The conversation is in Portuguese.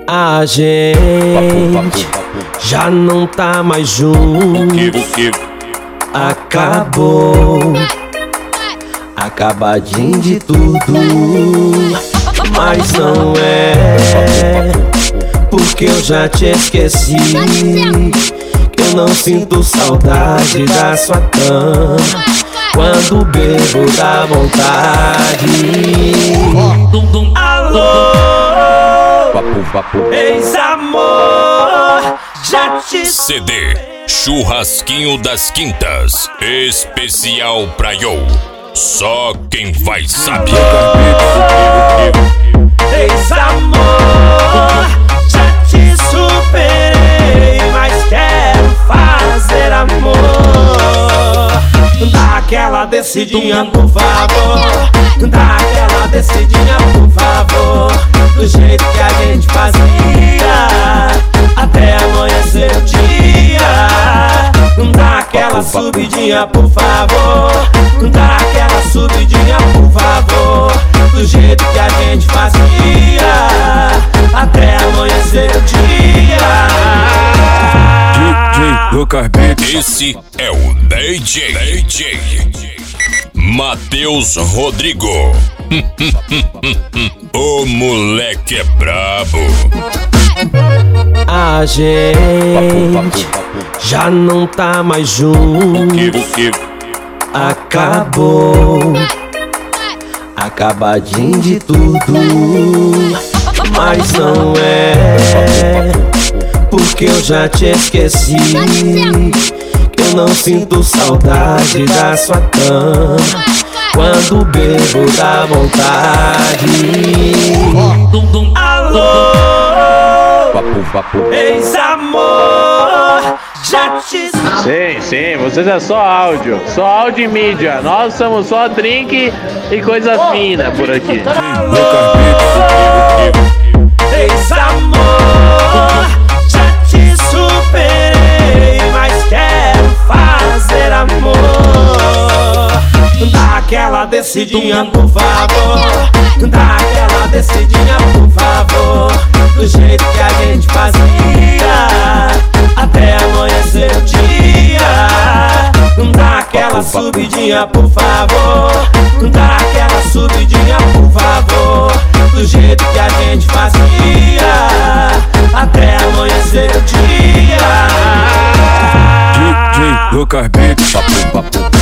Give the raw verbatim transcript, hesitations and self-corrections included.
A gente já não tá mais junto. Acabou, acabadinho de tudo. Mas não é porque eu já te esqueci, que eu não sinto saudade da sua cama. Quando bebo dá vontade. Alô, ex-amor, já te... C D Churrasquinho das Quintas, especial pra eu. Só quem vai sabe. Ex-amor, já te superei, mas quero fazer amor. Dá aquela descidinha, por favor. Dá aquela descidinha, por favor. Do jeito que a gente fazia, até amanhecer o dia. Dá aquela subidinha, por favor. Dá aquela subidinha, por favor. Do jeito que a gente fazia, até amanhecer o dia. D J Lucas Beats. Esse é o D J, D J Matheus Rodrigo. O moleque é brabo. A gente já não tá mais junto. Acabou, acabadinho de tudo. Mas não é porque eu já te esqueci, que eu não sinto saudade da sua cama. Quando bebo dá vontade. Alô, ex-amor, já te... Sim, sim, vocês é só áudio, só áudio e mídia. Nós somos só drink e coisa fina por aqui. Ex-amor, já te superei, mas quero fazer amor. Dá aquela descidinha, por favor. Dá aquela descidinha, por favor. Do jeito que a gente fazia, até amanhecer o dia. Dá aquela subidinha, por favor. Dá aquela subidinha, por favor. Do jeito que a gente fazia, até amanhecer o dia. D J Lucas Beats.